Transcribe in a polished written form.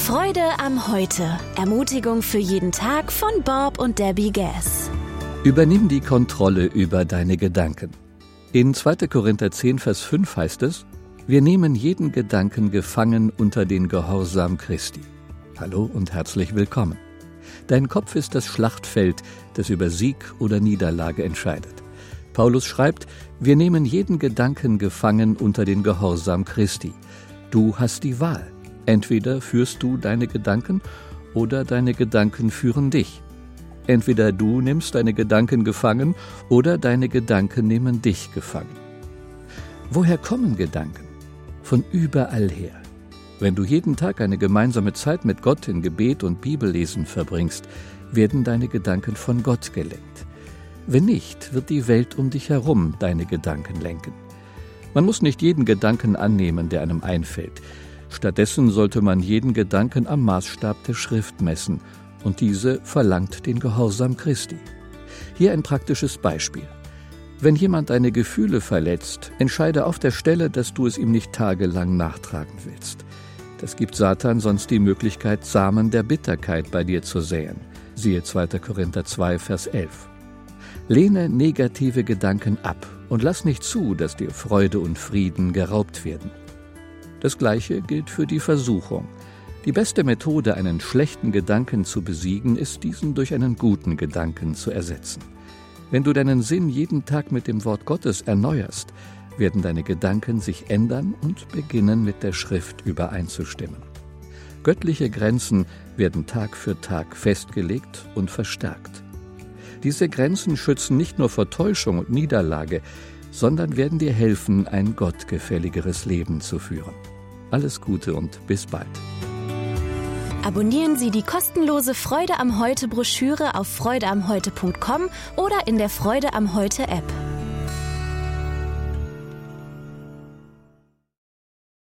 Freude am Heute. Ermutigung für jeden Tag von Bob und Debbie Gass. Übernimm die Kontrolle über deine Gedanken. In 2. Korinther 10, Vers 5 heißt es: Wir nehmen jeden Gedanken gefangen unter den Gehorsam Christi. Hallo und herzlich willkommen. Dein Kopf ist das Schlachtfeld, das über Sieg oder Niederlage entscheidet. Paulus schreibt: Wir nehmen jeden Gedanken gefangen unter den Gehorsam Christi. Du hast die Wahl. Entweder führst du deine Gedanken oder deine Gedanken führen dich. Entweder du nimmst deine Gedanken gefangen oder deine Gedanken nehmen dich gefangen. Woher kommen Gedanken? Von überall her. Wenn du jeden Tag eine gemeinsame Zeit mit Gott in Gebet und Bibellesen verbringst, werden deine Gedanken von Gott gelenkt. Wenn nicht, wird die Welt um dich herum deine Gedanken lenken. Man muss nicht jeden Gedanken annehmen, der einem einfällt. Stattdessen sollte man jeden Gedanken am Maßstab der Schrift messen, und diese verlangt den Gehorsam Christi. Hier ein praktisches Beispiel. Wenn jemand deine Gefühle verletzt, entscheide auf der Stelle, dass du es ihm nicht tagelang nachtragen willst. Das gibt Satan sonst die Möglichkeit, Samen der Bitterkeit bei dir zu säen. Siehe 2. Korinther 2, Vers 11. Lehne negative Gedanken ab und lass nicht zu, dass dir Freude und Frieden geraubt werden. Das Gleiche gilt für die Versuchung. Die beste Methode, einen schlechten Gedanken zu besiegen, ist, diesen durch einen guten Gedanken zu ersetzen. Wenn du deinen Sinn jeden Tag mit dem Wort Gottes erneuerst, werden deine Gedanken sich ändern und beginnen, mit der Schrift übereinzustimmen. Göttliche Grenzen werden Tag für Tag festgelegt und verstärkt. Diese Grenzen schützen nicht nur vor Täuschung und Niederlage, sondern werden dir helfen, ein gottgefälligeres Leben zu führen. Alles Gute und bis bald. Abonnieren Sie die kostenlose Freude am Heute Broschüre auf freudeamheute.com oder in der Freude am Heute App.